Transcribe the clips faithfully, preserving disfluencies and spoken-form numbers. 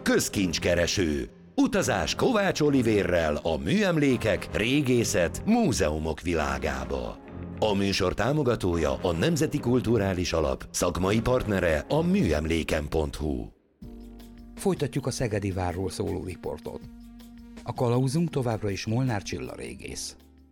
közkincskereső. Utazás Kovács Olivérrel a műemlékek, régészet, múzeumok világába. A műsor támogatója a Nemzeti Kulturális Alap, szakmai partnere a műemléken pont hu. Folytatjuk a Szegedi várról szóló riportot. A kalauzunk továbbra is Molnár Csilla régész.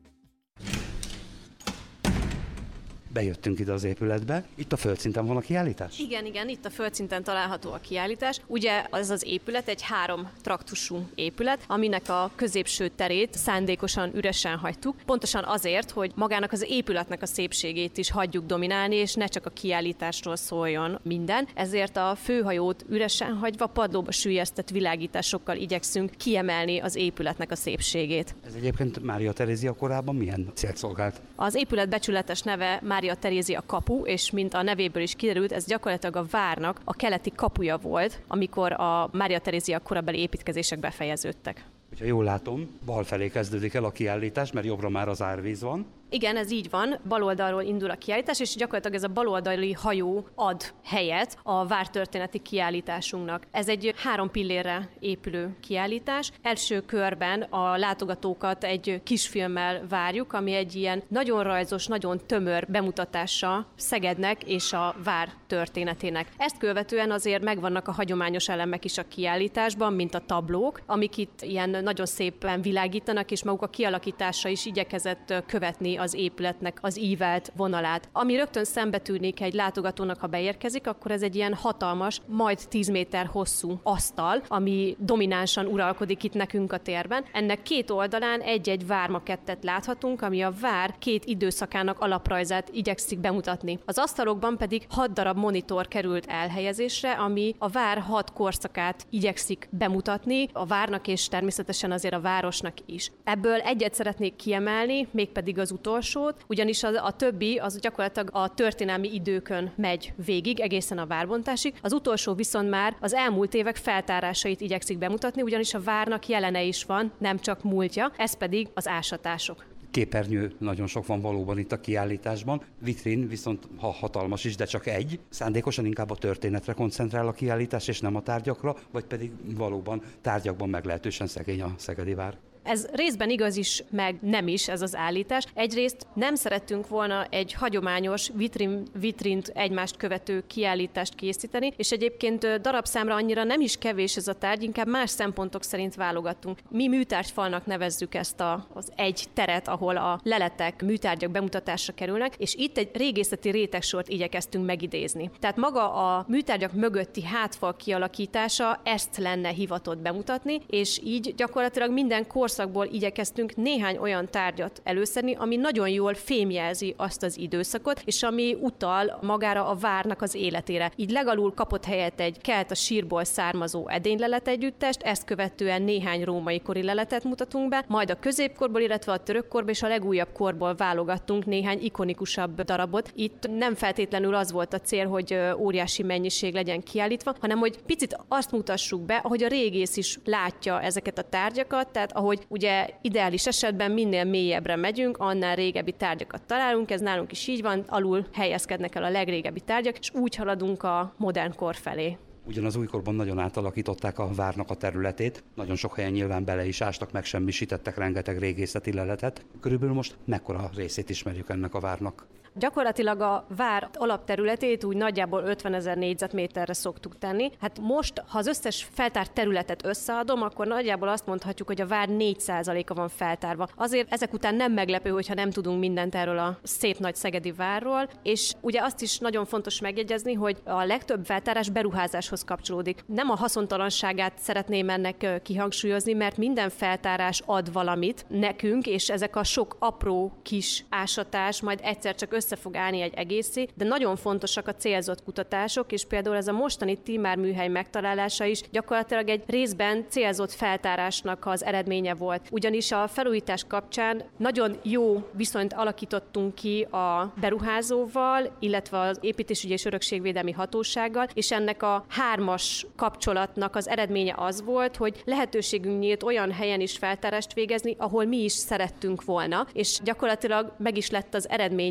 Bejöttünk ide az épületbe. Itt a földszinten van a kiállítás? Igen, igen, itt a földszinten található a kiállítás. Ugye az az épület egy három traktusú épület, aminek a középső terét szándékosan üresen hagytuk. Pontosan azért, hogy magának az épületnek a szépségét is hagyjuk dominálni, és ne csak a kiállításról szóljon minden. Ezért a főhajót üresen hagyva padlóba süllyesztett világításokkal igyekszünk kiemelni az épületnek a szépségét. Ez egyébként Mária Terézia korában milyen célt szolgált? Az épület becsületes neve Mária Terézia kapu, és mint a nevéből is kiderült, ez gyakorlatilag a várnak a keleti kapuja volt, amikor a Mária Terézia korabeli építkezések befejeződtek. Ha jól látom, bal felé kezdődik el a kiállítás, mert jobbra már az árvíz van. Igen, ez így van. Bal oldalról indul a kiállítás, és gyakorlatilag ez a baloldali hajó ad helyet a vártörténeti kiállításunknak. Ez egy három pillérre épülő kiállítás. Első körben a látogatókat egy kisfilmmel várjuk, ami egy ilyen nagyon rajzos, nagyon tömör bemutatása Szegednek és a vár történetének. Ezt követően azért megvannak a hagyományos elemek is a kiállításban, mint a tablók, amik itt ilyen nagyon szépen világítanak, és maguk a kialakítása is igyekezett követni az épületnek az ívelt vonalát. Ami rögtön szembetűnik egy látogatónak, ha beérkezik, akkor ez egy ilyen hatalmas, majd tíz méter hosszú asztal, ami dominánsan uralkodik itt nekünk a térben. Ennek két oldalán egy-egy vármakettet láthatunk, ami a vár két időszakának alaprajzát igyekszik bemutatni. Az asztalokban pedig hat darab monitor került elhelyezésre, ami a vár hat korszakát igyekszik bemutatni, a várnak és természetesen azért a városnak is. Ebből egyet szeretnék kiemelni, mégpedig az utolsót, ugyanis a, a többi az gyakorlatilag a történelmi időkön megy végig, egészen a várbontásig. Az utolsó viszont már az elmúlt évek feltárásait igyekszik bemutatni, ugyanis a várnak jelene is van, nem csak múltja, ez pedig az ásatások. Képernyő nagyon sok van valóban itt a kiállításban, vitrin viszont ha hatalmas is, de csak egy. Szándékosan inkább a történetre koncentrál a kiállítás, és nem a tárgyakra, vagy pedig valóban tárgyakban meglehetősen szegény a szegedi vár. Ez részben igaz is, meg nem is ez az állítás. Egyrészt nem szerettünk volna egy hagyományos vitrin, vitrint egymást követő kiállítást készíteni, és egyébként darabszámra annyira nem is kevés ez a tárgy, inkább más szempontok szerint válogattunk. Mi műtárgyfalnak nevezzük ezt a, az egy teret, ahol a leletek, műtárgyak bemutatásra kerülnek, és itt egy régészeti rétegsort igyekeztünk megidézni. Tehát maga a műtárgyak mögötti hátfal kialakítása ezt lenne hivatott bemutatni, és így gyakorlatilag minden korszak szakból igyekeztünk néhány olyan tárgyat előszedni, ami nagyon jól fémjelzi azt az időszakot, és ami utal magára a várnak az életére. Így legalul kapott helyet egy kelt a sírból származó edénylelet együttest, ezt követően néhány római kori leletet mutatunk be, majd a középkorból, illetve a törökkorból és a legújabb korból válogattunk néhány ikonikusabb darabot. Itt nem feltétlenül az volt a cél, hogy óriási mennyiség legyen kiállítva, hanem hogy picit azt mutassuk be, ahogy a régész is látja ezeket a tárgyakat, tehát ahogy ugye ideális esetben minél mélyebbre megyünk, annál régebbi tárgyakat találunk, ez nálunk is így van, alul helyezkednek el a legrégebbi tárgyak, és úgy haladunk a modern kor felé. Ugyanaz újkorban nagyon átalakították a várnak a területét, nagyon sok helyen nyilván bele is ástak, megsemmisítettek rengeteg régészeti leletet. Körülbelül most mekkora részét ismerjük ennek a várnak? Gyakorlatilag a vár alapterületét úgy nagyjából ötvenezer négyzetméterre szoktuk tenni. Hát most, ha az összes feltárt területet összeadom, akkor nagyjából azt mondhatjuk, hogy a vár négy százaléka van feltárva. Azért ezek után nem meglepő, hogyha nem tudunk mindent erről a szép nagy szegedi várról, és ugye azt is nagyon fontos megjegyezni, hogy a legtöbb feltárás beruházáshoz kapcsolódik. Nem a haszontalanságát szeretném ennek kihangsúlyozni, mert minden feltárás ad valamit nekünk, és ezek a sok apró kis ásatás majd egyszer csak össze fog állni egy egészé, de nagyon fontosak a célzott kutatások, és például ez a mostani Tímár műhely megtalálása is gyakorlatilag egy részben célzott feltárásnak az eredménye volt. Ugyanis a felújítás kapcsán nagyon jó viszonyt alakítottunk ki a beruházóval, illetve az építésügyi és örökségvédelmi hatósággal, és ennek a hármas kapcsolatnak az eredménye az volt, hogy lehetőségünk nyílt olyan helyen is feltárást végezni, ahol mi is szerettünk volna, és gyakorlatilag meg is lett az eredménye, mert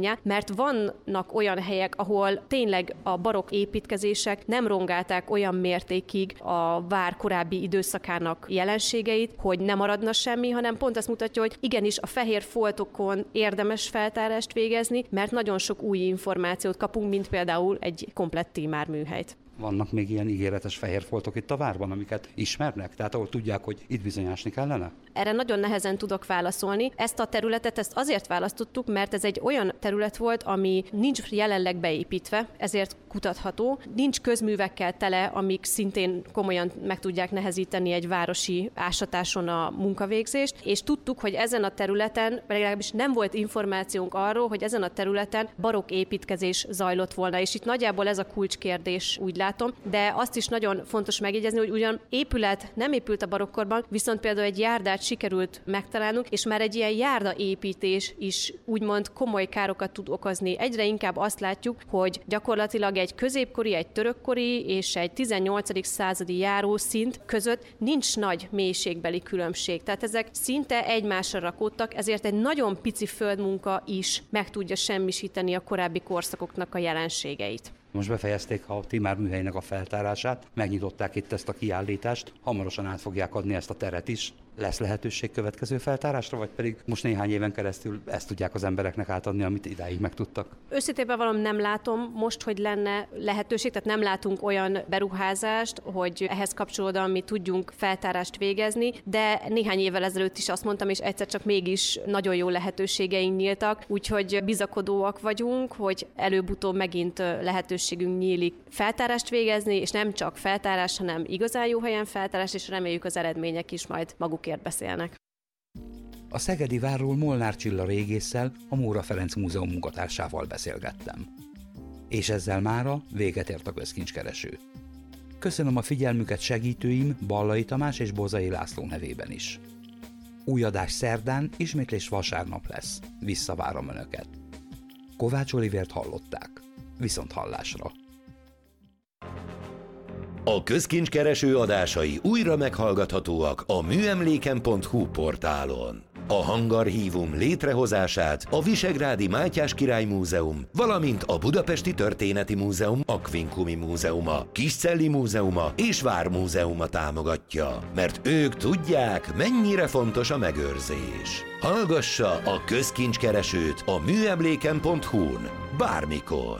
mert vannak olyan helyek, ahol tényleg a barokk építkezések nem rongálták olyan mértékig a vár korábbi időszakának jelenségeit, hogy nem maradna semmi, hanem pont azt mutatja, hogy igenis a fehér foltokon érdemes feltárást végezni, mert nagyon sok új információt kapunk, mint például egy komplett Tímár műhelyt. Vannak még ilyen ígéretes fehér foltok itt a várban, amiket ismernek? Tehát ahol tudják, hogy itt bizonyásni kellene? Erre nagyon nehezen tudok válaszolni. Ezt a területet ezt azért választottuk, mert ez egy olyan terület volt, ami nincs jelenleg beépítve, ezért kutatható. Nincs közművekkel tele, amik szintén komolyan meg tudják nehezíteni egy városi ásatáson a munkavégzést, és tudtuk, hogy ezen a területen, legalábbis nem volt információnk arról, hogy ezen a területen barokk építkezés zajlott volna, és itt nagyjából ez a kulcskérdés, úgy látom, de azt is nagyon fontos megjegyezni, hogy ugyan épület nem épült a barokkorban, viszont például egy járdát sikerült megtalálnunk, és már egy ilyen járdaépítés is úgymond komoly károkat tud okozni. Egyre inkább azt látjuk, hogy gyakorlatilag egy középkori, egy törökkori és egy tizennyolcadik századi járószint között nincs nagy mélységbeli különbség. Tehát ezek szinte egymásra rakódtak, ezért egy nagyon pici földmunka is meg tudja semmisíteni a korábbi korszakoknak a jelenségeit. Most befejezték a Tímár műhelynek a feltárását, megnyitották itt ezt a kiállítást, hamarosan át fogják adni ezt a teret is. Lesz lehetőség következő feltárásra, vagy pedig most néhány éven keresztül ezt tudják az embereknek átadni, amit idáig megtudtak? Őszintén valami nem látom most, hogy lenne lehetőség, tehát nem látunk olyan beruházást, hogy ehhez kapcsolódóan mi tudjunk feltárást végezni, de néhány évvel ezelőtt is azt mondtam, és egyszer csak mégis nagyon jó lehetőségeink nyíltak, úgyhogy bizakodóak vagyunk, hogy előbb-utóbb megint lehetőségünk nyílik feltárást végezni, és nem csak feltárás, hanem igazán jó helyen feltárás, és reméljük az eredmények is majd magukért beszélnek. A szegedi várról Molnár Csilla régésszel, a Móra Ferenc Múzeum munkatársával beszélgettem. És ezzel mára véget ért a közkincskereső. Köszönöm a figyelmüket segítőim Ballai Tamás és Bozai László nevében is. Új adás szerdán, ismétlés vasárnap lesz. Visszavárom Önöket. Kovács Olivért hallották. Viszont hallásra. A közkincskereső adásai újra meghallgathatóak a műemléken pont hu portálon. A hangarchívum létrehozását a Visegrádi Mátyás Király Múzeum, valamint a Budapesti Történeti Múzeum Aquincumi Múzeuma, Kiscelli Múzeuma és Vármúzeuma támogatja, mert ők tudják, mennyire fontos a megőrzés. Hallgassa a közkincskeresőt a műemléken pont hu-n bármikor.